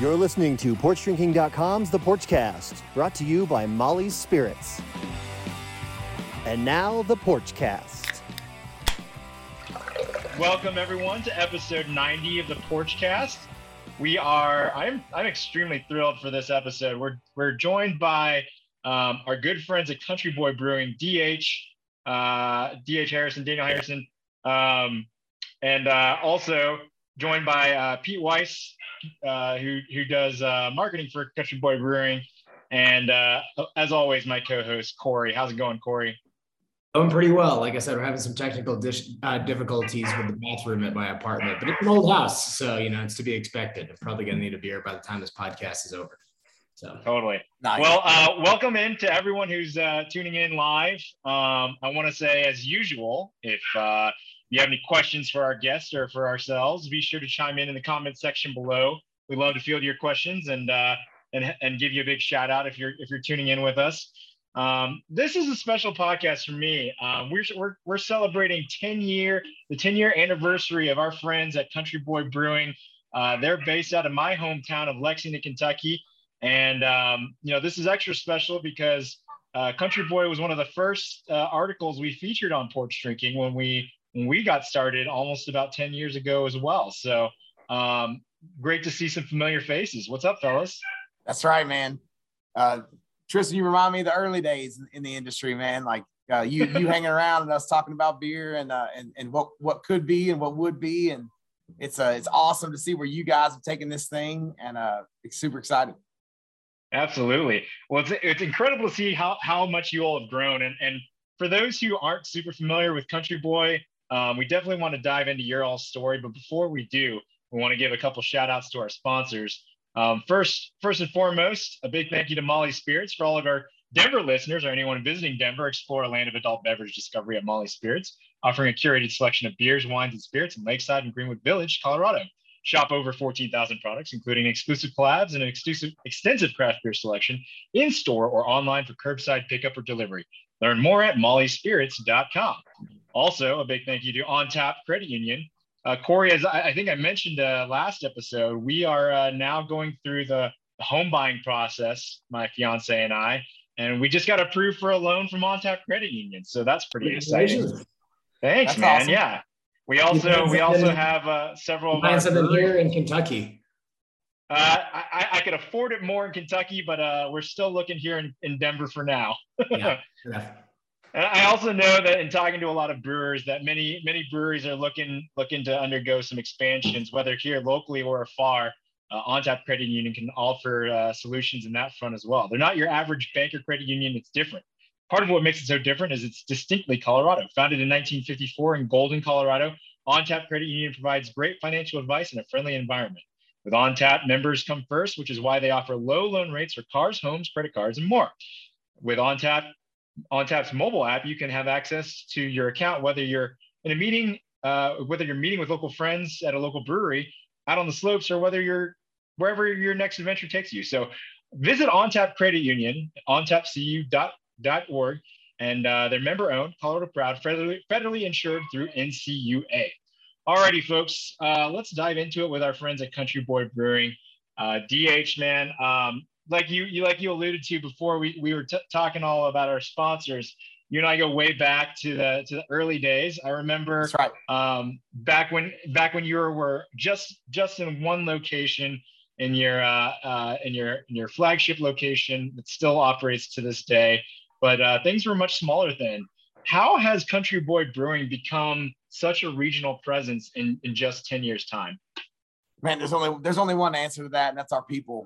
You're listening to PorchDrinking.com's The Porchcast, brought to you by Molly's Spirits. And now, The Porchcast. Welcome, everyone, to episode 90 of The Porchcast. I'm extremely thrilled for this episode. We're joined by our good friends at Country Boy Brewing, DH Harrison, Daniel Harrison, and also joined by Pete Weiss, who does marketing for Country Boy Brewing, and as always, my co-host Corey. How's it going, Corey? Going pretty well. Like I said, we're having some technical difficulties with the bathroom at my apartment, but it's an old house, so it's to be expected. I'm probably going to need a beer by the time this podcast is over. So totally. Nice. Well, welcome in to everyone who's tuning in live. I want to say, as usual, if you have any questions for our guests or for ourselves, be sure to chime in the comment section below. We love to field your questions and give you a big shout out if you're tuning in with us. This is a special podcast for me. We're celebrating the 10-year anniversary of our friends at Country Boy Brewing. They're based out of my hometown of Lexington, Kentucky. And, this is extra special because Country Boy was one of the first articles we featured on Porch Drinking when we got started almost about 10 years ago as well. So great to see some familiar faces. What's up, fellas? That's right, man. Tristan, you remind me of the early days in the industry, man. Like you hanging around and us talking about beer and what could be and what would be. And it's awesome to see where you guys have taken this thing, and it's super exciting. Absolutely. Well, it's incredible to see how much you all have grown. And for those who aren't super familiar with Country Boy, we definitely want to dive into your all story. But before we do, we want to give a couple shout outs to our sponsors. First and foremost, a big thank you to Molly's Spirits. For all of our Denver listeners or anyone visiting Denver, explore a land of adult beverage discovery at Molly's Spirits, offering a curated selection of beers, wines, and spirits in Lakeside and Greenwood Village, Colorado. Shop over 14,000 products, including exclusive collabs and an extensive craft beer selection in-store or online for curbside pickup or delivery. Learn more at mollyspirits.com. Also, a big thank you to OnTap Credit Union. Corey, as I think I mentioned last episode, we are now going through the home buying process, my fiance and I, and we just got approved for a loan from OnTap Credit Union. So that's pretty exciting. Thanks, That's man. awesome. Yeah. We also have several of mine's our here in Kentucky. I could afford it more in Kentucky, but we're still looking here in Denver for now. Yeah. And I also know that in talking to a lot of brewers that many breweries are looking to undergo some expansions, whether here locally or afar. OnTap Credit Union can offer solutions in that front as well. They're not your average bank or credit union. It's different. Part of what makes it so different is it's distinctly Colorado. Founded in 1954 in Golden, Colorado, OnTap Credit Union provides great financial advice in a friendly environment. With OnTap, members come first, which is why they offer low loan rates for cars, homes, credit cards, and more. With OnTap's mobile app, you can have access to your account whether you're in a meeting, whether you're meeting with local friends at a local brewery out on the slopes, or wherever your next adventure takes you. So visit OnTap Credit Union, ontapcu.org, and they're member-owned, Colorado proud, federally insured through NCUA. Alrighty, folks, let's dive into it with our friends at Country Boy Brewing. DH, man, like you alluded to before, we were talking all about our sponsors. You and I go way back to the early days. I remember That's right. back when you were just in one location in your flagship location that still operates to this day, but things were much smaller then. How has Country Boy Brewing become such a regional presence in just 10 years time? Man, there's only one answer to that, and that's our people.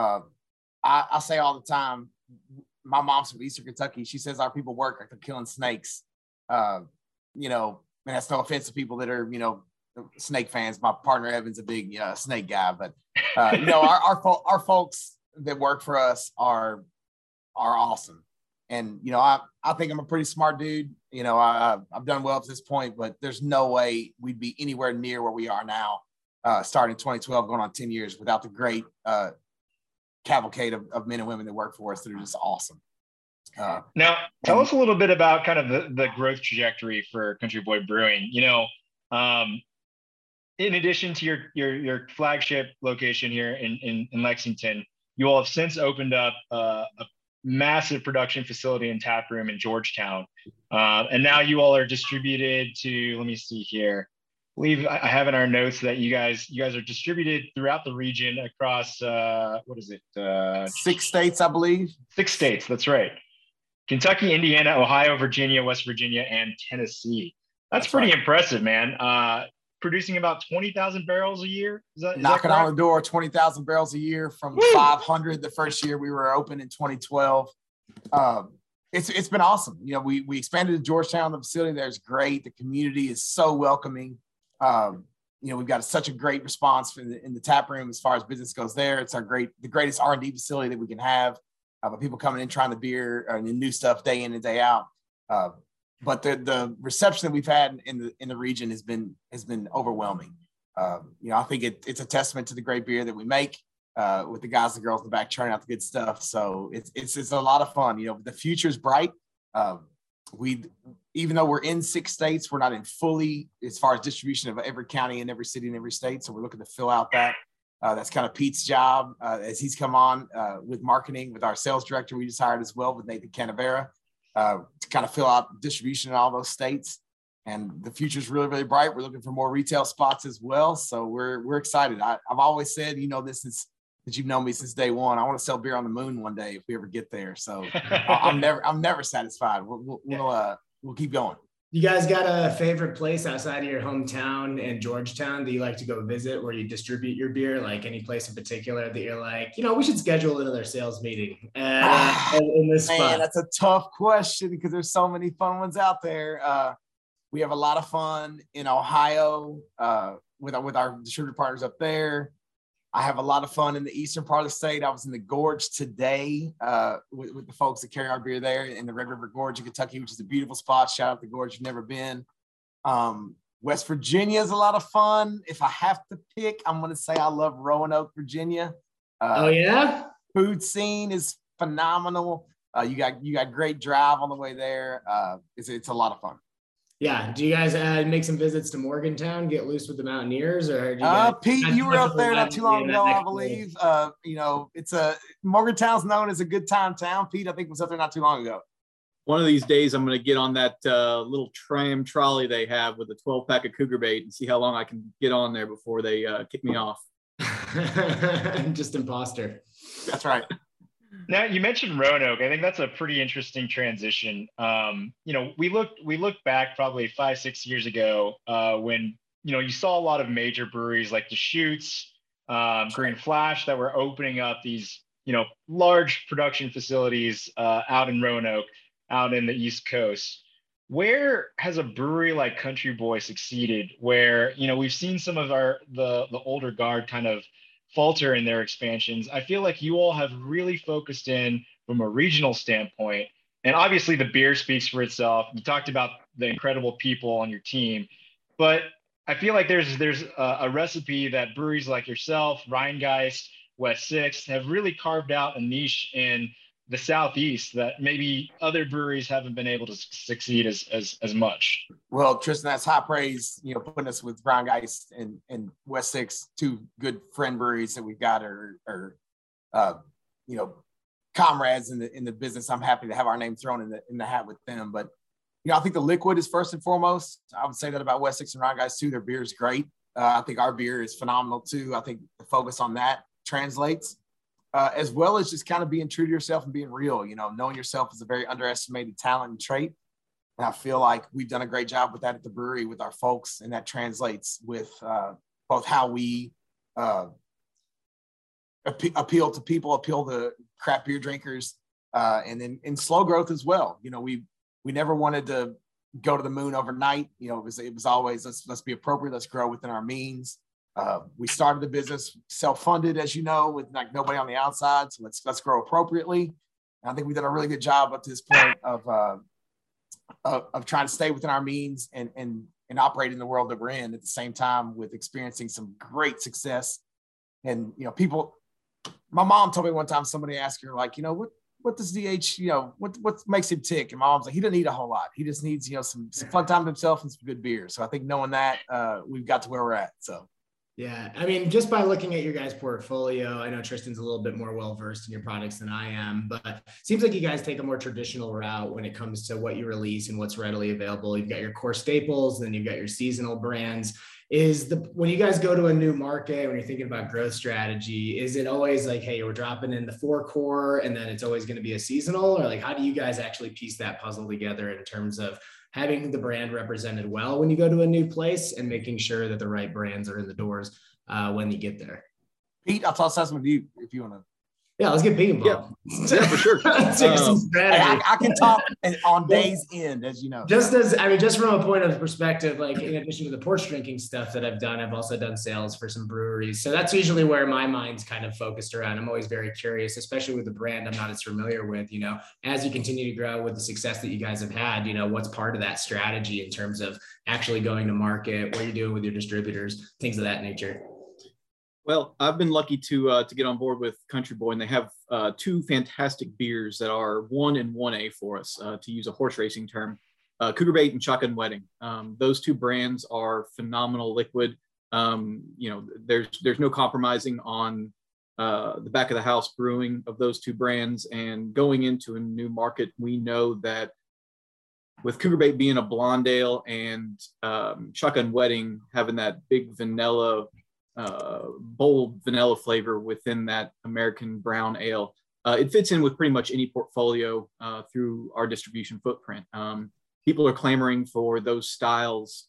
I say all the time, my mom's from Eastern Kentucky. She says our people work like they're killing snakes. And that's no offense to people that are, snake fans. My partner Evan's a big snake guy, but our folks that work for us are awesome. And I think I'm a pretty smart dude. I've done well up to this point, but there's no way we'd be anywhere near where we are now, starting in 2012, going on 10 years, without the great cavalcade of men and women that work for us that are just awesome. Now, tell us a little bit about kind of the growth trajectory for Country Boy Brewing. in addition to your flagship location here in Lexington, you all have since opened up a massive production facility and tap room in Georgetown. And now you all are distributed to, let me see here. I believe I have in our notes that you guys are distributed throughout the region across, what is it? 6 states, I believe. 6 states, that's right. Kentucky, Indiana, Ohio, Virginia, West Virginia, and Tennessee. That's pretty right. impressive, man. Producing about 20,000 barrels a year. Is that knocking on the door, 20,000 barrels a year from 500 the first year we were open in 2012. It's been awesome. You know, we expanded to Georgetown. The facility there is great. The community is so welcoming. You know, we've got such a great response in the tap room as far as business goes there. It's the greatest R&D facility that we can have. But people coming in trying the beer and the new stuff day in and day out. But the reception that we've had in the region has been overwhelming. You know, I think it's a testament to the great beer that we make with the guys and girls in the back churning out the good stuff. So it's a lot of fun. You know, the future's bright. Even though we're in 6 states, we're not in fully as far as distribution of every county and every city and every state. So we're looking to fill out that. That's kind of Pete's job as he's come on with marketing with our sales director we just hired as well with Nathan Canavera. To kind of fill out distribution in all those states, and the future is really, really bright. We're looking for more retail spots as well, so we're excited. I've always said, you know, this is that you've known me since day one. I want to sell beer on the moon one day if we ever get there. So I'm never satisfied. We'll keep going. You guys got a favorite place outside of your hometown in Georgetown that you like to go visit where you distribute your beer? Like any place in particular that you're like, you know, we should schedule another sales meeting in this spot? Man, that's a tough question because there's so many fun ones out there. We have a lot of fun in Ohio with our distributor partners up there. I have a lot of fun in the eastern part of the state. I was in the Gorge today with the folks that carry our beer there in the Red River Gorge in Kentucky, which is a beautiful spot. Shout out to the Gorge if you've never been. West Virginia is a lot of fun. If I have to pick, I'm going to say I love Roanoke, Virginia. Oh, yeah? Food scene is phenomenal. You got great drive on the way there. It's a lot of fun. Yeah. Do you guys make some visits to Morgantown, get loose with the Mountaineers, or Pete, you were up there not too long ago, I believe. You know, Morgantown's known as a good time town. Pete, I think was up there not too long ago. One of these days, I'm going to get on that little tram trolley they have with a 12-pack of Cougar Bait and see how long I can get on there before they kick me off. Just imposter. That's right. Now you mentioned Roanoke. I think that's a pretty interesting transition. You know, we looked back probably 5-6 years ago when, you know, you saw a lot of major breweries like Deschutes, Green Flash that were opening up these, you know, large production facilities out in Roanoke, out in the East Coast. Where has a brewery like Country Boy succeeded? Where, you know, we've seen some of the older guard kind of falter in their expansions. I feel like you all have really focused in from a regional standpoint, and obviously the beer speaks for itself. You talked about the incredible people on your team, but I feel like there's a recipe that breweries like yourself, Rhinegeist, West Sixth have really carved out a niche in the Southeast that maybe other breweries haven't been able to succeed as much. Well, Tristan, that's high praise, you know, putting us with Rhinegeist and West Sixth, 2 good friend breweries that we've got are you know, comrades in the business. I'm happy to have our name thrown in the hat with them. But, you know, I think the liquid is first and foremost. I would say that about West Sixth and Rhinegeist too. Their beer is great. I think our beer is phenomenal too. I think the focus on that translates. As well as just kind of being true to yourself and being real, you know, knowing yourself is a very underestimated talent and trait. And I feel like we've done a great job with that at the brewery with our folks. And that translates with both how we appeal to people, appeal to craft beer drinkers, and then in slow growth as well. You know, we never wanted to go to the moon overnight. You know, it was always, let's be appropriate. Let's grow within our means. We started the business self-funded, as you know, with like nobody on the outside. So let's grow appropriately. And I think we've done a really good job up to this point of trying to stay within our means and operate in the world that we're in at the same time with experiencing some great success. And, you know, my mom told me one time, somebody asked her, like, you know, what does DH, you know, what makes him tick? And my mom's like, he doesn't need a whole lot. He just needs, you know, some fun time with himself and some good beer. So I think knowing that, we've got to where we're at. So Yeah, I mean, just by looking at your guys' portfolio, I know Tristan's a little bit more well-versed in your products than I am, but it seems like you guys take a more traditional route when it comes to what you release and what's readily available. You've got your core staples, then you've got your seasonal brands. When you guys go to a new market, when you're thinking about growth strategy, is it always like, hey, we're dropping in the 4 core and then it's always going to be a seasonal? Or like, how do you guys actually piece that puzzle together in terms of having the brand represented well when you go to a new place and making sure that the right brands are in the doors when you get there? Pete, I'll toss that with you if you want to. Yeah, let's get Pete involved. Yeah, for sure. I can talk on days end, as you know. Just from a point of perspective, like in addition to the porch drinking stuff that I've done, I've also done sales for some breweries. So that's usually where my mind's kind of focused around. I'm always very curious, especially with the brand I'm not as familiar with, as you continue to grow with the success that you guys have had, what's part of that strategy in terms of actually going to market, what you're doing with your distributors, things of that nature. Well, I've been lucky to get on board with Country Boy, and they have 2 fantastic beers that are 1 and 1A for us, to use a horse racing term, Cougar Bait and Shotgun Wedding. Those 2 brands are phenomenal liquid. There's no compromising on the back of the house brewing of those 2 brands. And going into a new market, we know that with Cougar Bait being a blonde ale and Shotgun Wedding having that big vanilla, bold vanilla flavor within that American brown ale, it fits in with pretty much any portfolio through our distribution footprint. People are clamoring for those styles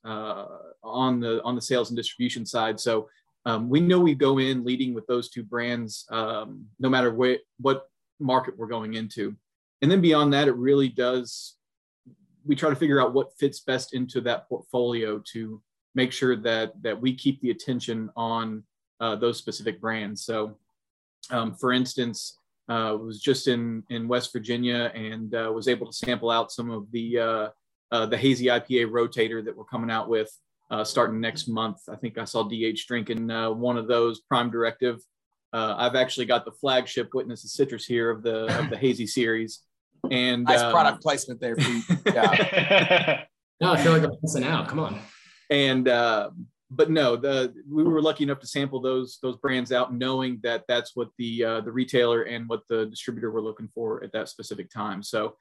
on the sales and distribution side. So we know we go in leading with those 2 brands, no matter what market we're going into. And then beyond that, it really does, we try to figure out what fits best into that portfolio to make sure that we keep the attention on those specific brands. So for instance, was just in West Virginia and was able to sample out some of the hazy IPA rotator that we're coming out with starting next month. I think I saw DH drinking one of those, Prime Directive. I've actually got the flagship Witness of Citrus here of the hazy series. And nice product placement there, Pete. Yeah. No, I feel like I'm missing out. Come on. And but no, we were lucky enough to sample those brands out, knowing that that's what the retailer and what the distributor were looking for at that specific time. So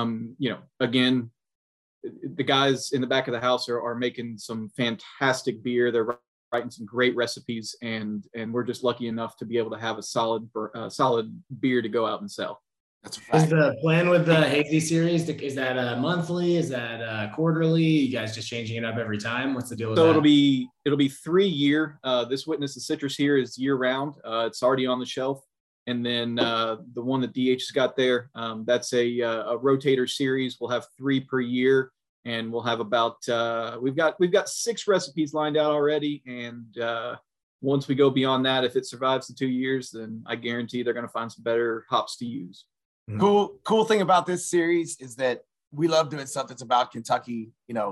again, the guys in the back of the house are making some fantastic beer. They're writing some great recipes, and we're just lucky enough to be able to have a solid beer to go out and sell. That's a fact. Is the plan with the hazy series, is that monthly? Is that quarterly? You guys just changing it up every time? What's the deal with that? So it'll be 3 year. This Witness of Citrus here is year round. It's already on the shelf. And then the one that DH has got there, that's a rotator series. We'll have 3 per year, and we'll have about we've got 6 recipes lined out already. And once we go beyond that, if it survives the 2 years, then I guarantee they're going to find some better hops to use. Cool thing about this series is that we love doing stuff that's about Kentucky.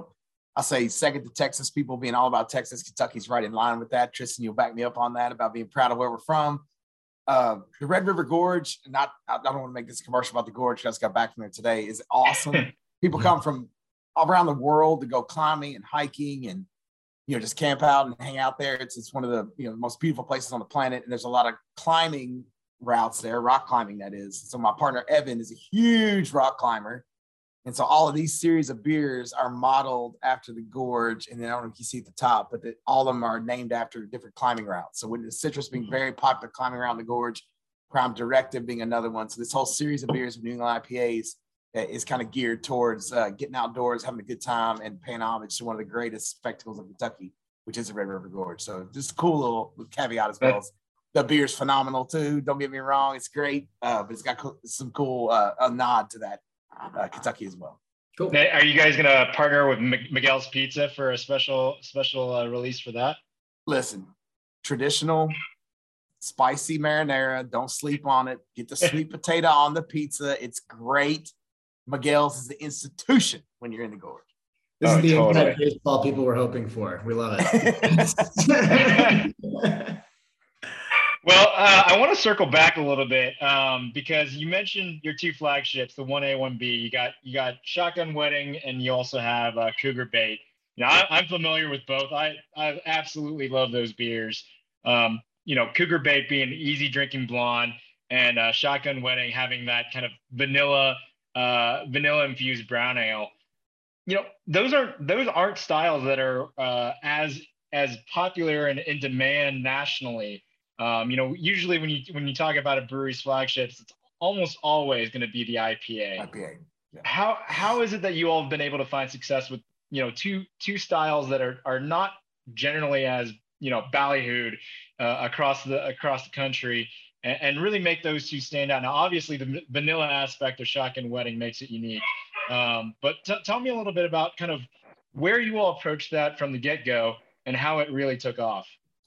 I say second to Texas, people being all about Texas. Kentucky's right in line with that. Tristan, you'll back me up on that about being proud of where we're from. The Red River Gorge, I don't want to make this commercial about the gorge. I just got back from there today, is awesome. People come from around the world to go climbing and hiking and, just camp out and hang out there. It's one of the, most beautiful places on the planet. And there's a lot of climbing routes there, rock climbing that is. So my partner Evan is a huge rock climber, and so all of these series of beers are modeled after the gorge. And then I don't know if you see at the top, but all of them are named after different climbing routes. So with the Citrus being very popular climbing around the gorge, Prime Directive being another one. So this whole series of beers of New England IPAs is kind of geared towards getting outdoors, having a good time, and paying homage to one of the greatest spectacles of Kentucky, which is the Red River Gorge. So just a cool little caveat as well. The beer's phenomenal too. Don't get me wrong; it's great, but it's got some cool a nod to that Kentucky as well. Cool. Now, are you guys gonna partner with Miguel's Pizza for a special release for that? Listen, traditional, spicy marinara. Don't sleep on it. Get the sweet potato on the pizza. It's great. Miguel's is the institution when you're in the gorge. This is the inside baseball people were hoping for. We love it. Well, I want to circle back a little bit because you mentioned your 2 flagships, the 1A, 1B. You got Shotgun Wedding, and you also have Cougar Bait. I'm familiar with both. I absolutely love those beers. Cougar Bait being an easy drinking blonde, and Shotgun Wedding having that kind of vanilla infused brown ale. Those aren't styles that are as popular and in demand nationally. Usually when you talk about a brewery's flagships, it's almost always going to be the IPA. IPA. Yeah. How is it that you all have been able to find success with two styles that are not generally as ballyhooed across the country, and really make those two stand out? Now, obviously, the vanilla aspect of Shotgun Wedding makes it unique, but tell me a little bit about kind of where you all approached that from the get-go and how it really took off.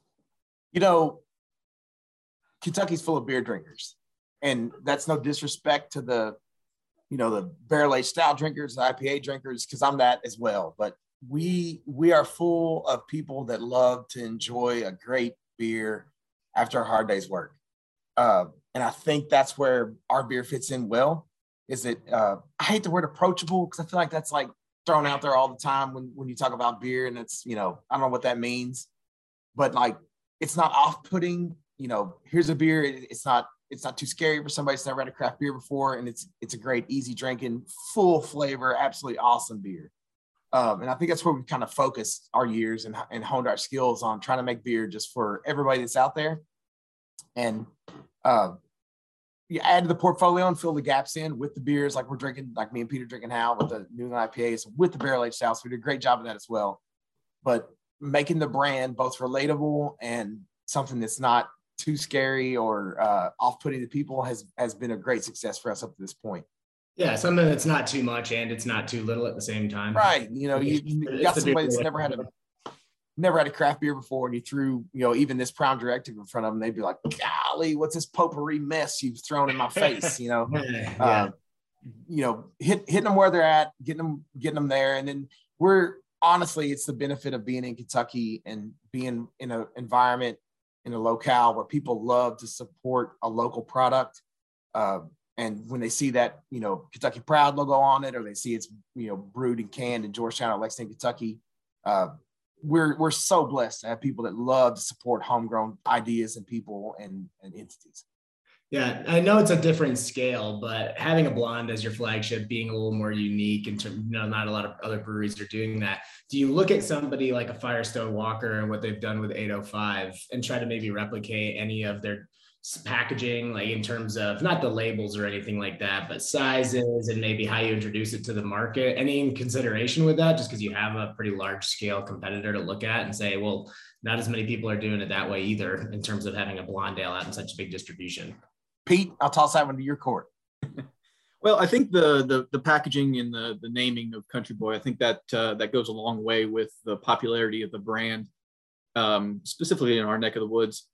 Kentucky's full of beer drinkers, and that's no disrespect to the barrel-aged style drinkers, the IPA drinkers, because I'm that as well. But we are full of people that love to enjoy a great beer after a hard day's work. And I think that's where our beer fits in well. I hate the word approachable, because I feel like that's like thrown out there all the time when you talk about beer, and it's, I don't know what that means, but like, it's not off-putting. Here's a beer. It's not too scary for somebody who's never had a craft beer before, and it's a great, easy drinking, full flavor, absolutely awesome beer. And I think that's where we kind of focused our years and honed our skills on trying to make beer just for everybody that's out there. And you add to the portfolio and fill the gaps in with the beers like we're drinking, like me and Peter drinking now with the New England IPAs, with the barrel-aged styles. We did a great job of that as well. But making the brand both relatable and something that's not too scary or off-putting to people has been a great success for us up to this point. Yeah, something that's not too much and it's not too little at the same time. Right. You got somebody that's never had a craft beer before, and you threw, even this Crown Directive in front of them, they'd be like, golly, what's this potpourri mess you've thrown in my face? Yeah. Hitting them where they're at, getting them there. And then it's the benefit of being in Kentucky and being in an environment, in a locale where people love to support a local product. And when they see that, Kentucky Proud logo on it, or they see it's, brewed and canned in Georgetown or Lexington, Kentucky, we're so blessed to have people that love to support homegrown ideas and people and entities. Yeah, I know it's a different scale, but having a blonde as your flagship, being a little more unique in terms, not a lot of other breweries are doing that. Do you look at somebody like a Firestone Walker and what they've done with 805 and try to maybe replicate any of their packaging, like in terms of not the labels or anything like that, but sizes and maybe how you introduce it to the market? Any consideration with that, just because you have a pretty large scale competitor to look at and say, well, not as many people are doing it that way either, in terms of having a blonde ale out in such big distribution? Pete, I'll toss that one to your court. Well, I think the packaging and the naming of Country Boy, I think that goes a long way with the popularity of the brand, specifically in our neck of the woods.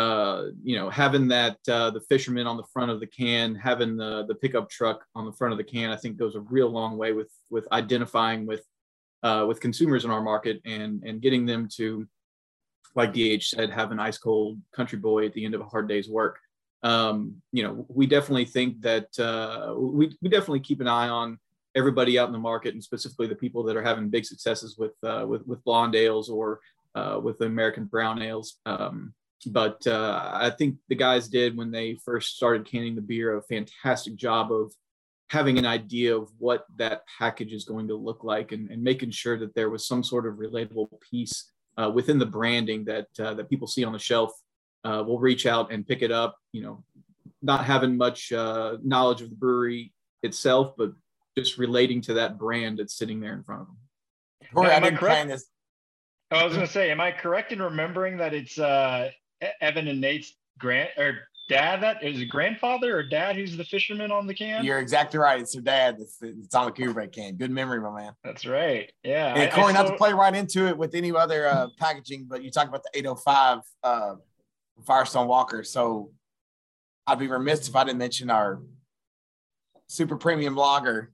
Having that the fisherman on the front of the can, having the pickup truck on the front of the can, I think goes a real long way with identifying with consumers in our market and getting them to, like DH said, have an ice cold Country Boy at the end of a hard day's work. We definitely think that we definitely keep an eye on everybody out in the market, and specifically the people that are having big successes with blonde ales or with the American brown ales. But I think the guys did, when they first started canning the beer, a fantastic job of having an idea of what that package is going to look like, and making sure that there was some sort of relatable piece within the branding that people see on the shelf. Will reach out and pick it up, not having much knowledge of the brewery itself, but just relating to that brand that's sitting there in front of them. Am I correct? I was going to say, am I correct in remembering that it's Evan and Nate's dad, that is a grandfather or dad who's the fisherman on the can? You're exactly right. It's their dad. It's on the Cougar Bait can. Good memory, my man. That's right. Yeah. And Corey, not to play right into it with any other packaging, but you talk about the 805 Firestone Walker. So I'd be remiss if I didn't mention our super premium lager,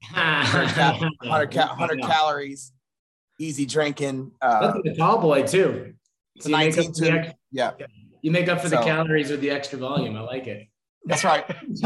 100 calories, easy drinking. That's the tall boy too. It's a 19 You make up for the calories with the extra volume. I like it. That's right.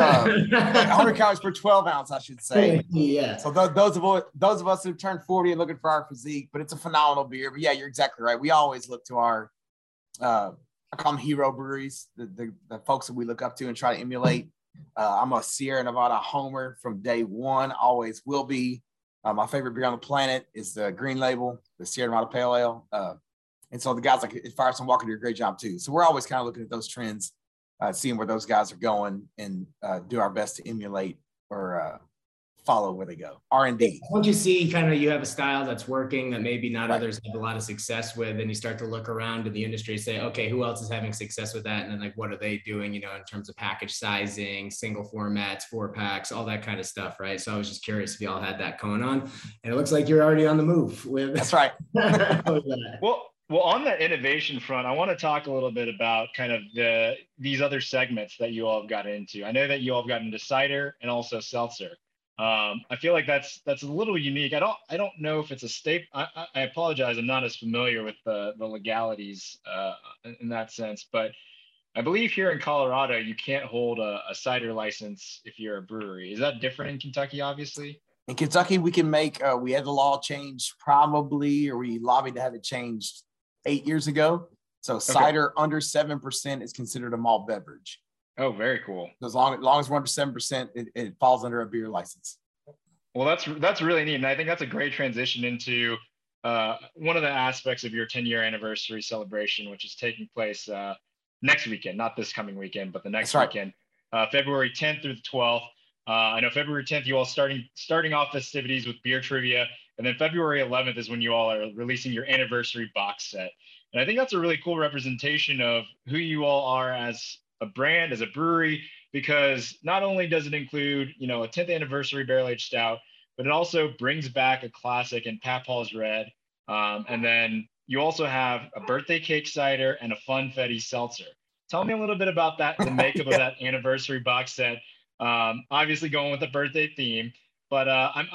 100 calories per 12 ounce, I should say. Yeah. So those of us who turned 40 and looking for our physique, but it's a phenomenal beer. But yeah, you're exactly right. We always look to our, I call them hero breweries, the folks that we look up to and try to emulate. I'm a Sierra Nevada homer from day one, always will be. My favorite beer on the planet is the Green Label, the Sierra Nevada Pale Ale. And so the guys like Firestone Walker do a great job too. So we're always kind of looking at those trends, seeing where those guys are going, and do our best to emulate or follow where they go. R&D. Once you see kind of you have a style that's working that maybe not Right. others have a lot of success with, and you start to look around in the industry and say, okay, who else is having success with that? And then like, what are they doing, you know, in terms of package sizing, single formats, 4-packs, all that kind of stuff, right? So I was just curious if y'all had that going on, and it looks like you're already on the move with. That's right. Well, on the innovation front, I want to talk a little bit about kind of these other segments that you all have got into. I know that you all have gotten into cider and also seltzer. I feel like that's a little unique. I don't know if it's a staple. I apologize. I'm not as familiar with the legalities in that sense, but I believe here in Colorado, you can't hold a cider license if you're a brewery. Is that different in Kentucky, obviously? In Kentucky, we can make, we had the law changed probably, or we lobbied to have it changed 8 years ago. So cider under 7% is considered a malt beverage. Oh, very cool. So as long as we're under 7%, it falls under a beer license. Well, that's really neat. And I think that's a great transition into one of the aspects of your 10-year anniversary celebration, which is taking place next weekend, not this coming weekend, but the next weekend, February 10th through the 12th. I know February 10th, you all starting off festivities with beer trivia. And then February 11th is when you all are releasing your anniversary box set. And I think that's a really cool representation of who you all are as a brand, as a brewery, because not only does it include, you know, a 10th anniversary barrel-aged stout, but it also brings back a classic in Papa's Red. And then you also have a birthday cake cider and a Funfetti seltzer. Tell me a little bit about that, the makeup of that anniversary box set. Obviously going with the birthday theme, but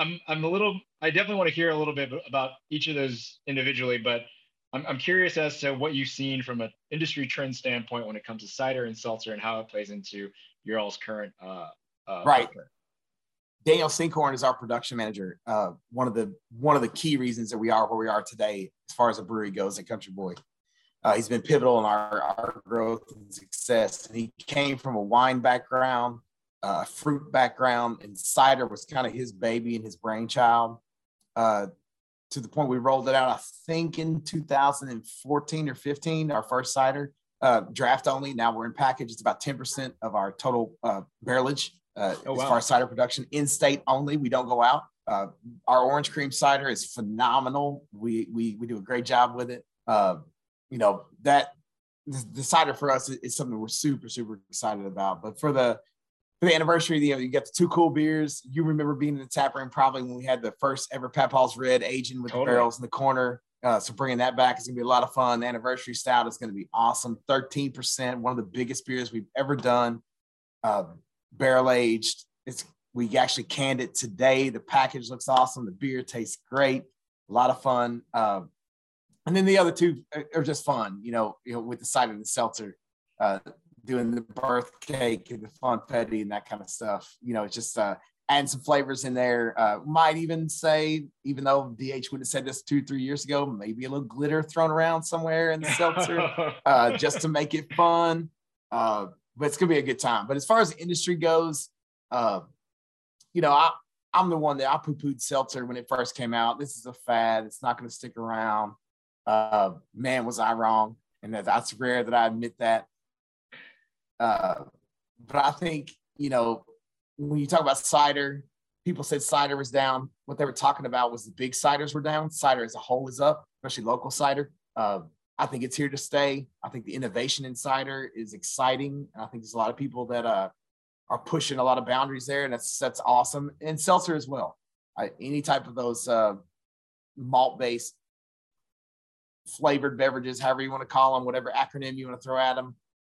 I definitely want to hear a little bit about each of those individually, but I'm curious as to what you've seen from an industry trend standpoint when it comes to cider and seltzer and how it plays into your all's current right. Footprint. Daniel Sinkhorn is our production manager. One of the key reasons that we are where we are today, as far as a brewery goes at Country Boy. He's been pivotal in our growth and success. And he came from a wine background, fruit background, and cider was kind of his baby and his brainchild. To the point we rolled it out, I think in 2014 or 15, our first cider, draft only. Now we're in package. It's about 10% of our total barrelage as far as cider production. In state only, we don't go out. Our orange cream cider is phenomenal. We do a great job with it. You know, that the cider for us is something we're super, super excited about. But for the anniversary, you know, you got the two cool beers. You remember being in the tap room probably when we had the first ever Papa's Red aging with the barrels in the corner. So bringing that back is going to be a lot of fun. The anniversary stout is going to be awesome. 13%, one of the biggest beers we've ever done. Barrel aged. We actually canned it today. The package looks awesome. The beer tastes great. A lot of fun. And then the other two are just fun, you know, with the cider and the seltzer. Doing the birth cake and the Funfetti and that kind of stuff. You know, it's just adding some flavors in there. Might even say, even though DH would have said this 2-3 years ago, maybe a little glitter thrown around somewhere in the seltzer just to make it fun. But it's going to be a good time. But as far as the industry goes, you know, I'm the one that I poo-pooed seltzer when it first came out. This is a fad. It's not going to stick around. Man, was I wrong. And that's rare that I admit that. But I think, you know, when you talk about cider, people said cider was down. What they were talking about was the big ciders were down. Cider as a whole is up, especially local cider. I think it's here to stay. I think the innovation in cider is exciting. I think there's a lot of people that are pushing a lot of boundaries there, and that's awesome. And seltzer as well. Any type of those malt-based flavored beverages, however you want to call them, whatever acronym you want to throw at them.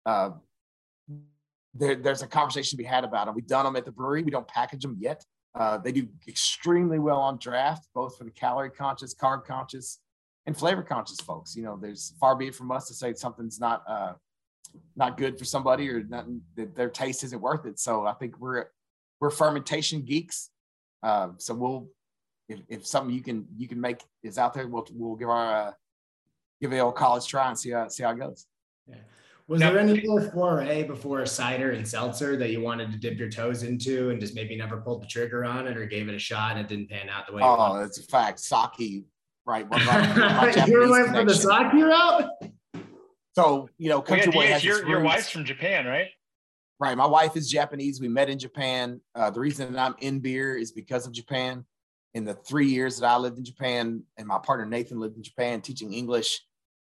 There's a conversation to be had about them. We've done them at the brewery. We don't package them yet. They do extremely well on draft, both for the calorie conscious, carb conscious, and flavor conscious folks. You know, there's far be it from us to say something's not not good for somebody or not, their taste isn't worth it. So I think we're fermentation geeks. So we'll, if something you can make is out there, we'll give it a old college try and see how it goes. Yeah. Was there any more foray before cider and seltzer that you wanted to dip your toes into and just maybe never pulled the trigger on it or gave it a shot and it didn't pan out the way you wanted? That's a fact. Sake, right? You went for the sake route? So, Country Boy has your wife's from Japan, right? Right. My wife is Japanese. We met in Japan. The reason that I'm in beer is because of Japan. In the 3 years that I lived in Japan and my partner Nathan lived in Japan teaching English,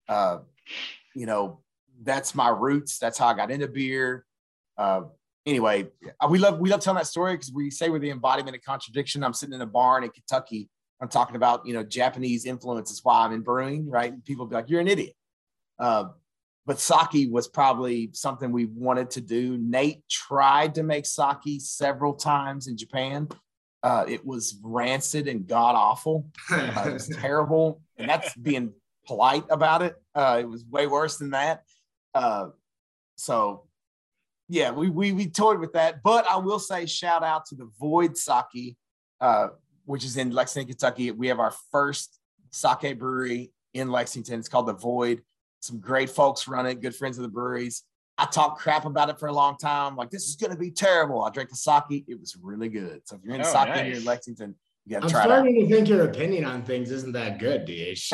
that's my roots. That's how I got into beer. Anyway, we love telling that story because we say we're the embodiment of contradiction. I'm sitting in a barn in Kentucky. I'm talking about, Japanese influence is why I'm in brewing, right? And people be like, you're an idiot. But sake was probably something we wanted to do. Nate tried to make sake several times in Japan. It was rancid and god awful. It was terrible. And that's being polite about it. It was way worse than that. So yeah, we toyed with that, but I will say shout out to the Void Sake, which is in Lexington, Kentucky. We have our first sake brewery in Lexington. It's called the Void. Some great folks run it, good friends of the breweries. I talked crap about it for a long time. Like, this is going to be terrible. I drank the sake. It was really good. So if you're in sake and you're in Lexington, you got to try it out. I'm starting to think your opinion on things isn't that good, DH.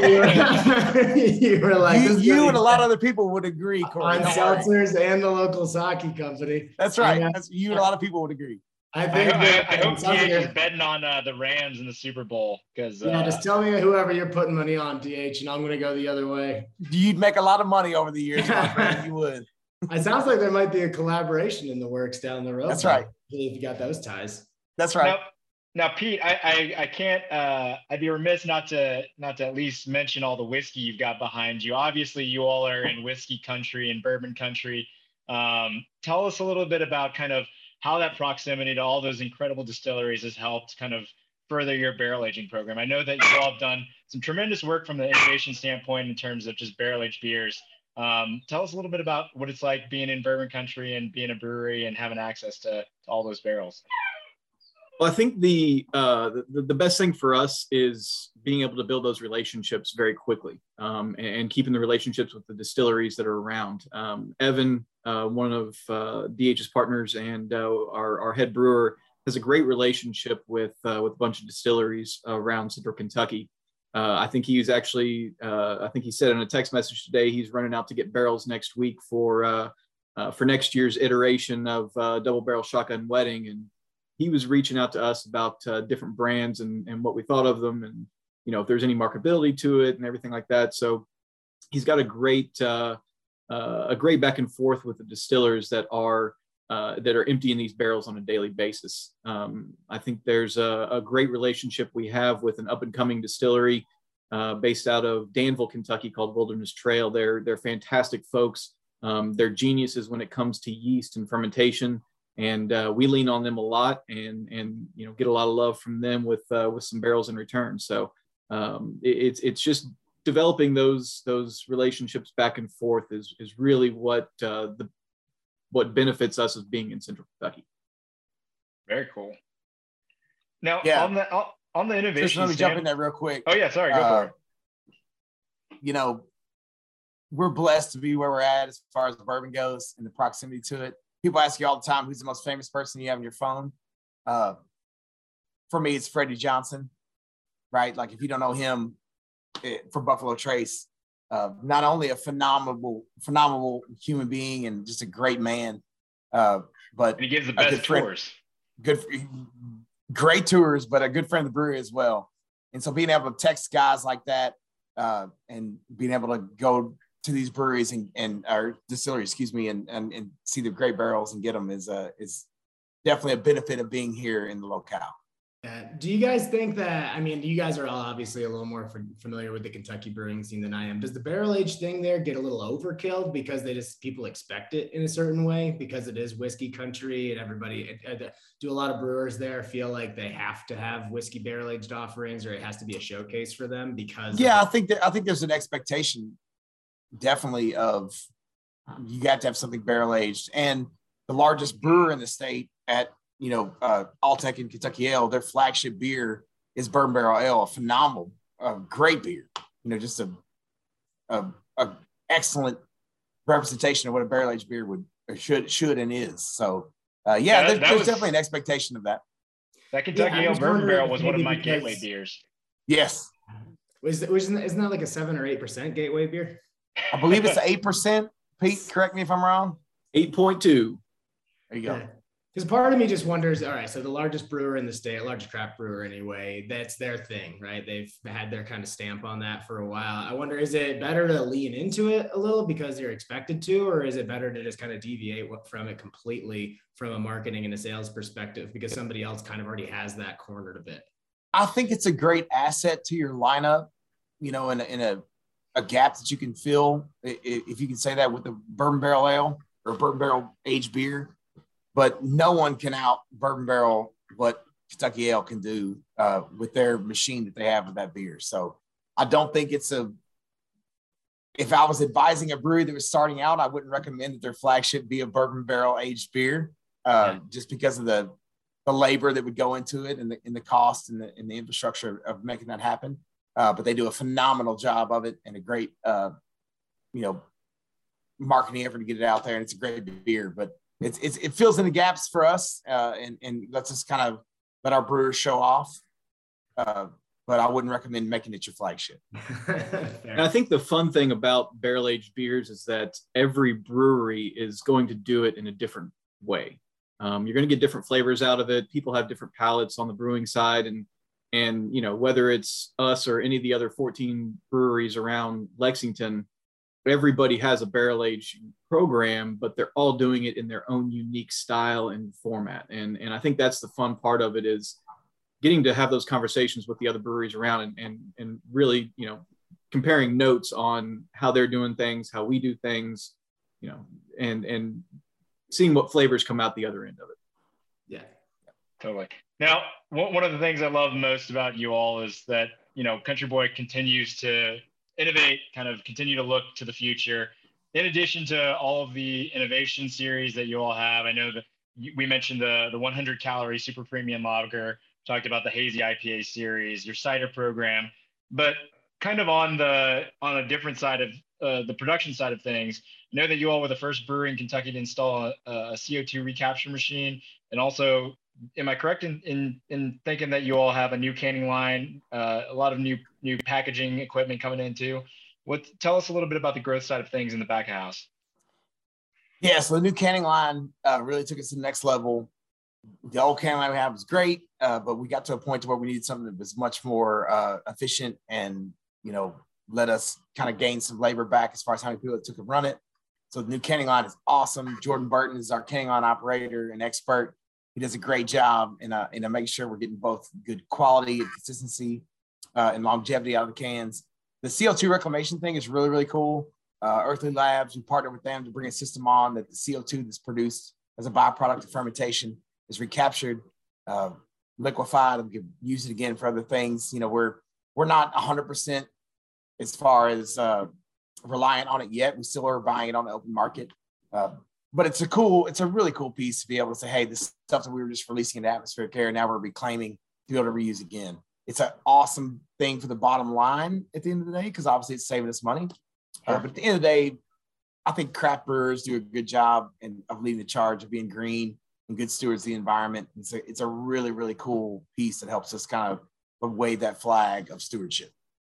You were like, you and a lot of other people would agree, Corey. On seltzers and the local sake company. That's right. You and a lot of people would agree. I hope DH is betting on the Rams in the Super Bowl because just tell me whoever you're putting money on, DH, and I'm going to go the other way. You'd make a lot of money over the years, my friend. You would. It sounds like there might be a collaboration in the works down the road. That's right. If you got those ties. That's right. Now, Pete, I can't. I'd be remiss not to at least mention all the whiskey you've got behind you. Obviously, you all are in whiskey country and bourbon country. Tell us a little bit about kind of how that proximity to all those incredible distilleries has helped kind of further your barrel aging program. I know that you all have done some tremendous work from the innovation standpoint in terms of just barrel aged beers. Tell us a little bit about what it's like being in bourbon country and being a brewery and having access to all those barrels. Well, I think the best thing for us is being able to build those relationships very quickly, and keeping the relationships with the distilleries that are around. Evan, one of DH's partners and our head brewer, has a great relationship with a bunch of distilleries around Central Kentucky. I think he's actually, I think he said in a text message today, he's running out to get barrels next week for next year's iteration of Double Barrel Shotgun Wedding. And he was reaching out to us about different brands and what we thought of them, and if there's any marketability to it and everything like that. So he's got a great back and forth with the distillers that are emptying these barrels on a daily basis. I think there's a great relationship we have with an up and coming distillery based out of Danville, Kentucky, called Wilderness Trail. They're fantastic folks. They're geniuses when it comes to yeast and fermentation. And we lean on them a lot, and get a lot of love from them with some barrels in return. So it's just developing those relationships back and forth is really what benefits us as being in Central Kentucky. Very cool. Now on the innovation, just let me jump in there real quick. Oh yeah, sorry, go for it. We're blessed to be where we're at as far as the bourbon goes and the proximity to it. People ask you all the time, who's the most famous person you have on your phone? For me, it's Freddie Johnson, right? Like, if you don't know him for Buffalo Trace, not only a phenomenal human being and just a great man, but and he gives the best tours. Great tours, but a good friend of the brewery as well. And so being able to text guys like that and being able to go to these breweries and our distilleries, and see the great barrels and get them is definitely a benefit of being here in the locale. Do you guys think that, you guys are all obviously a little more familiar with the Kentucky brewing scene than I am. Does the barrel age thing there get a little overkill because people expect it in a certain way because it is whiskey country and everybody, do a lot of brewers there feel like they have to have whiskey barrel aged offerings, or it has to be a showcase for them because? Yeah, I think there's an expectation definitely of you got to have something barrel aged. And the largest brewer in the state at, Alltech and Kentucky Ale, their flagship beer is Bourbon Barrel Ale, a phenomenal, great beer. Just a excellent representation of what a barrel aged beer would or should and is. So there's definitely an expectation of that. That Kentucky Ale Bourbon Barrel was one of my gateway beers. Yes. Isn't that like a 7 or 8% gateway beer? I believe it's 8%. Pete, correct me if I'm wrong. 8.2. There you go. Because part of me just wonders, all right, so the largest brewer in the state, largest craft brewer anyway, that's their thing, right? They've had their kind of stamp on that for a while. I wonder, is it better to lean into it a little because you're expected to, or is it better to just kind of deviate from it completely from a marketing and a sales perspective because somebody else kind of already has that cornered a bit? I think it's a great asset to your lineup, in a gap that you can fill, if you can say that, with the Bourbon Barrel Ale or Bourbon Barrel aged beer. But no one can out Bourbon Barrel what Kentucky Ale can do with their machine that they have with that beer. So I don't think if I was advising a brewery that was starting out, I wouldn't recommend that their flagship be a Bourbon Barrel aged beer just because of the labor that would go into it and the cost and the infrastructure of making that happen. But they do a phenomenal job of it and a great, marketing effort to get it out there. And it's a great beer, but it fills in the gaps for us and lets us kind of let our brewers show off. But I wouldn't recommend making it your flagship. And I think the fun thing about barrel aged beers is that every brewery is going to do it in a different way. You're going to get different flavors out of it. People have different palates on the brewing side, and whether it's us or any of the other 14 breweries around Lexington, everybody has a barrel aged program, but they're all doing it in their own unique style and format. And I think that's the fun part of it, is getting to have those conversations with the other breweries around and really, comparing notes on how they're doing things, how we do things, and seeing what flavors come out the other end of it. Yeah, totally. Now, one of the things I love most about you all is that, Country Boy continues to innovate, kind of continue to look to the future. In addition to all of the innovation series that you all have, I know that we mentioned the 100 calorie super premium lager, talked about the hazy IPA series, your cider program, but kind of on a different side of the production side of things. I know that you all were the first brewery in Kentucky to install a CO2 recapture machine, and also, am I correct in thinking that you all have a new canning line, a lot of new packaging equipment coming in too? Tell us a little bit about the growth side of things in the back of house. Yeah, so the new canning line really took us to the next level. The old canning line we had was great, but we got to a point where we needed something that was much more efficient and, let us kind of gain some labor back as far as how many people it took to run it. So the new canning line is awesome. Jordan Burton is our canning line operator and expert. He does a great job in making sure we're getting both good quality and consistency and longevity out of the cans. The CO2 reclamation thing is really, really cool. Earthly Labs, we partnered with them to bring a system on that the CO2 that's produced as a byproduct of fermentation is recaptured, liquefied, and we can use it again for other things. We're not 100% as far as reliant on it yet. We still are buying it on the open market. But it's a really cool piece to be able to say, hey, this stuff that we were just releasing into atmospheric air, now we're reclaiming to be able to reuse again. It's an awesome thing for the bottom line at the end of the day, because obviously it's saving us money. But at the end of the day, I think craft brewers do a good job of leading the charge of being green and good stewards of the environment. It's a really, really cool piece that helps us kind of wave that flag of stewardship.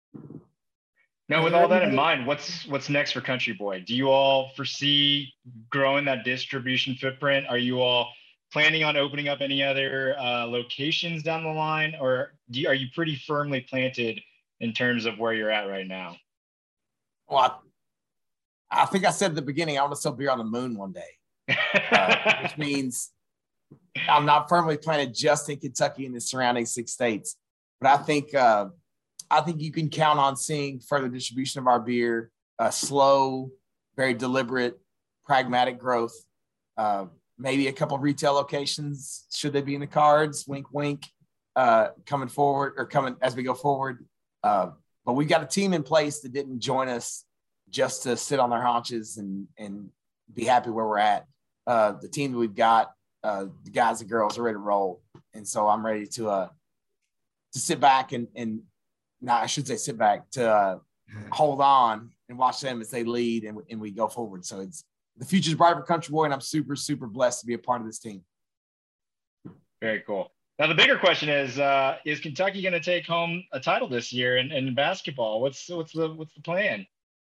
Now, with all that in mind, what's next for Country Boy? Do you all foresee growing that distribution footprint? Are you all planning on opening up any other locations down the line, or are you pretty firmly planted in terms of where you're at right now? Well, I think I said at the beginning, I want to sell beer on the moon one day, which means I'm not firmly planted just in Kentucky and the surrounding 6 states. But I think you can count on seeing further distribution of our beer, slow, very deliberate, pragmatic growth. Maybe a couple of retail locations, should they be in the cards, wink, wink, coming as we go forward. But we've got a team in place that didn't join us just to sit on their haunches and be happy where we're at. The team that we've got, the guys and girls are ready to roll. And so I'm ready to sit back and I should say sit back, to hold on and watch them as they lead and we go forward. So the future's bright for Country Boy, and I'm super, super blessed to be a part of this team. Very cool. Now, the bigger question is Kentucky going to take home a title this year in basketball? What's the plan?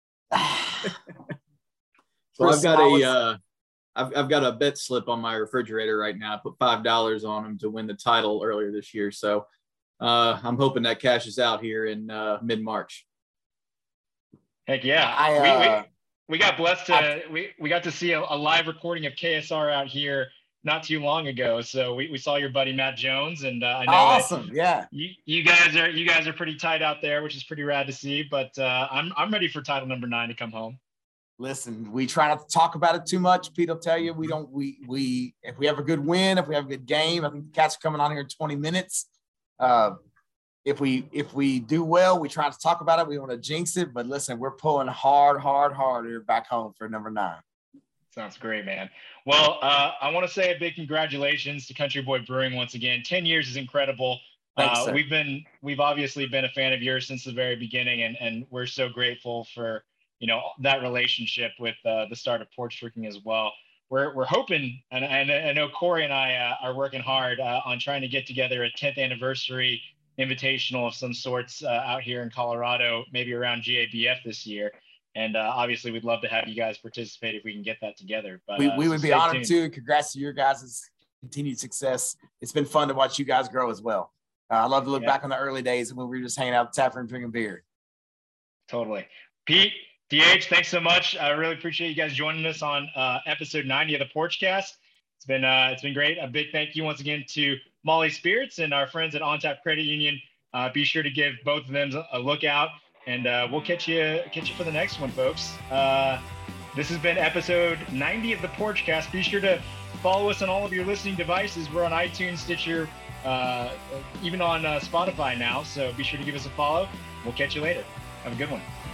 So I've got a bet slip on my refrigerator right now. I put $5 on them to win the title earlier this year. So I'm hoping that cashes out here in mid-March. Heck yeah. We got blessed we got to see a live recording of KSR out here not too long ago. So we saw your buddy Matt Jones, and I know awesome. Yeah. You guys are pretty tight out there, which is pretty rad to see, but I'm ready for title number 9 to come home. Listen, we try not to talk about it too much. Pete will tell you, we if we have a good win, if we have a good game, I think the Cats are coming on here in 20 minutes. If we do well, we try to talk about it. We want to jinx it, but listen, we're pulling hard here back home for number 9. Sounds great, man. Well, I want to say a big congratulations to Country Boy Brewing once again. 10 years is incredible. Thanks, sir. We've obviously been a fan of yours since the very beginning, and we're so grateful for that relationship with the start of Porch Drinking as well. We're hoping, and I know Corey and I are working hard on trying to get together a 10th anniversary invitational of some sorts out here in Colorado, maybe around GABF this year. And obviously, we'd love to have you guys participate if we can get that together. But we would be honored too. Congrats to your guys' continued success. It's been fun to watch you guys grow as well. I love to look back on the early days when we were just hanging out at the tap room drinking beer. Totally. Pete, DH, thanks so much. I really appreciate you guys joining us on episode 90 of the Porchcast. It's been great. A big thank you once again to Molly Spirits and our friends at OnTap Credit Union. Be sure to give both of them a look out, and we'll catch you for the next one, folks. This has been episode 90 of the Porchcast. Be sure to follow us on all of your listening devices. We're on iTunes, Stitcher, even on Spotify now. So be sure to give us a follow. We'll catch you later. Have a good one.